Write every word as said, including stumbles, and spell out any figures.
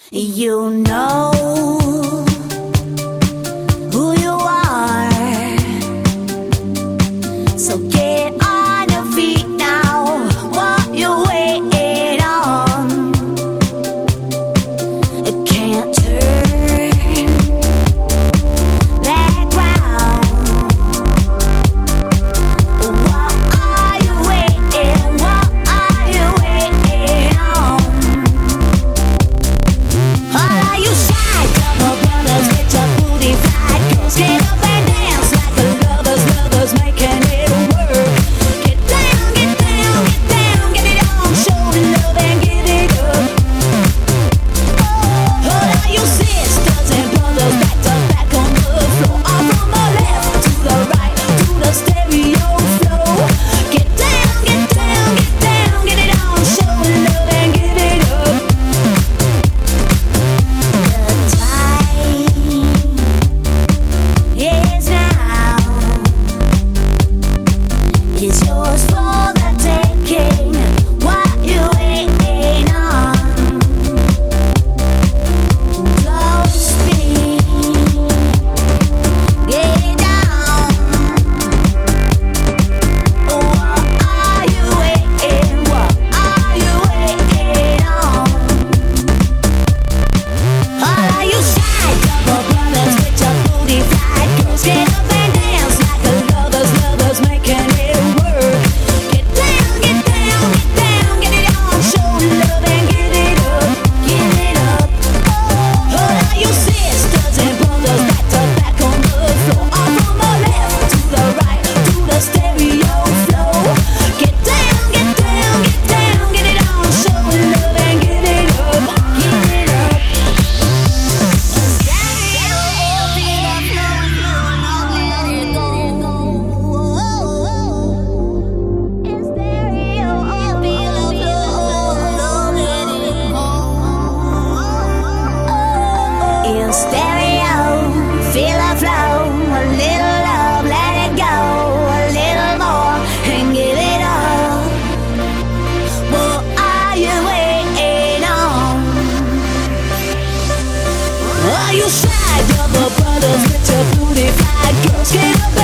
You know who you are, so get on your feet now. What you waiting on? It can't turn back round. What are you waiting? What are you waiting on? All of you shy double brothers with your booty fly, girls get up and dance like the lovers, lovers making it work. Get down, get down, get down, get it on, show the love and give it up. All of you sisters and brothers back to back on the floor, all from the left to the right to the stereo flow. Get down, get down, get down, get it on, show the love and give it up. The time is now. It's yours for the taking. What you waiting on? Close me, get down. What are you waiting? What are you waiting on? All of you shy double brothers with your booty fly, girls get up and dance like the lovers, lovers making it work. Get down, get down, get down, get it on, show love and give it up, give it up. All of you sisters and brothers back to back on the floor, all from the left to the right to the stereo flow. Get down, get down, get down, get it on, show love and give it up, give it up. In stereo, feel the flow, a little love, let it go, a little more, and give it up. What are you waiting on? Are you shy, double brothers with your booty fly, girls get up